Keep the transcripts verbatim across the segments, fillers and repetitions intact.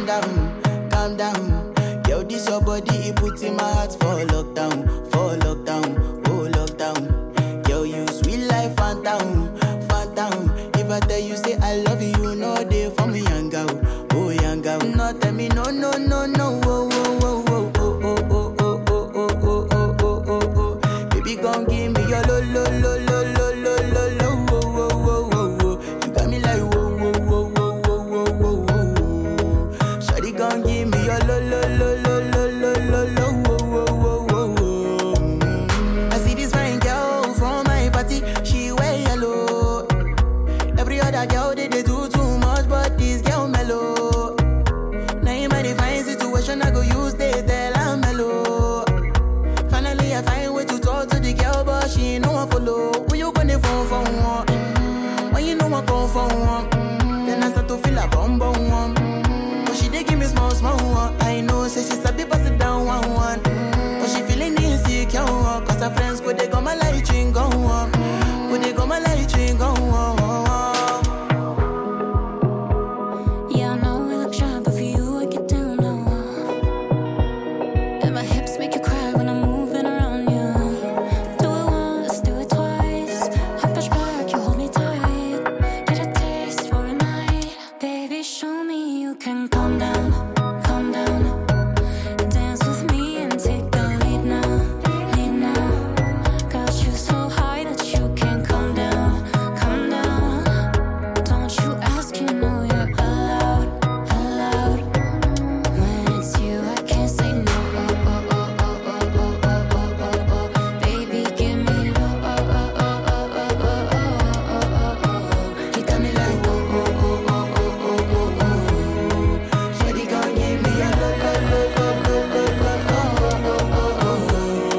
down, calm down. Yo, this your body, it puts in my heart for lockdown, for lockdown, oh lockdown. Yo, you sweet life, phantom, phantom. If I tell you say I love you, you know they for me, young girl, oh young girl. No, tell me no, no, no, no, oh, oh, oh, oh, oh, oh, oh, oh, oh, oh, oh, oh, oh, oh. Baby, gon' give me your lo, lo, lo, lo, lo, lo, lo, lo, oh, oh, oh, oh, oh. You got me like whoa, whoa, whoa, whoa, whoa, whoa, whoa, whoa. Shawty gon' give me your lo, lo, lo, lo, lo, lo, lo, lo, oh, oh, oh, oh, oh. I see this fine girl from my party, she wear yellow. Every other girl they, they do too much, but this girl mellow. Now in my fine situation, I go use they tell I'm mellow. Finally, I find way to talk to the girl, but she ain't no one follow. Who you gonna phone for one? Mm-hmm. When you know I come for one, mm-hmm. Then I start to feel a bum bum one. Mm-hmm. But she dey give me small small one. I know, say she sabi pass it down one one. Mm-hmm. But she feeling insecure, one. Cause her friends go they go my light ring go on. Mm-hmm. Go they go my light ring go on. Yeah, I know we look shy, but for you I get down low. And my hips make you cry when I'm moving around you. Do it once, do it twice. I push back, you hold me tight. Get a taste for a night. Baby, show me you can calm down, calm down. Dance with me and take the lead now, lead now. Got you so high that you can't calm down, calm down. Don't you ask, you know you're allowed, allowed. When it's you, I can't say no. Oh, oh, oh, oh, oh, oh, oh, oh, oh, oh. Baby, give me low. Oh, oh, oh, oh, oh, oh, oh, oh, oh, oh. You got me like whoa, whoa, whoa, whoa, whoa, whoa, whoa, whoa. Shawty gon' give me a low, low, low, low, low, low, low, oh, oh, oh,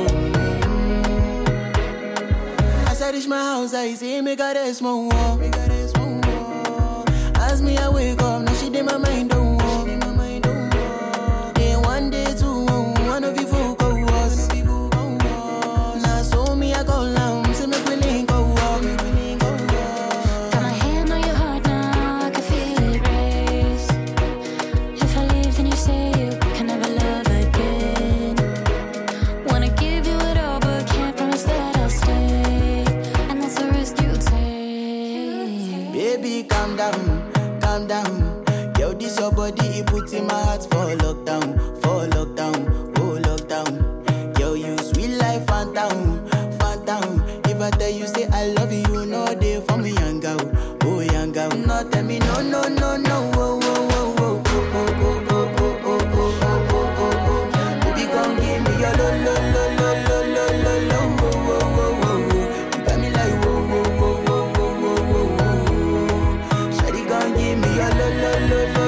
oh. As I reach my house, I see me got a small wall. Me got a small wall. As me I wake up, now she did my mind don't walk. Day one, day two, one of you folk go was. Now so me I go down, see me willing go walk. Got my hand on your heart now, I can feel it race. If I leave, then you say you can never love again. Wanna give you it all, but can't promise that I'll stay. And that's the risk you take. Baby, calm down, calm down. Yo, this your body, it puts in my heart for lockdown, for lockdown, oh lockdown. Yo, you sweet life, phantom, phantom. If I tell you say I love you, you know they for me, young girl, oh young girl. No, tell me no, no, no, no, oh, oh, oh, oh, oh, oh, oh, oh, oh, oh, oh, oh, oh, oh. Baby, come give me your lo, lo, lo, lo, lo, lo, lo, lo, oh, oh, oh, oh, oh. You got me like whoa, whoa, whoa, whoa, whoa, whoa, whoa, whoa. Shawty gon' give me your lo, lo, lo, lo,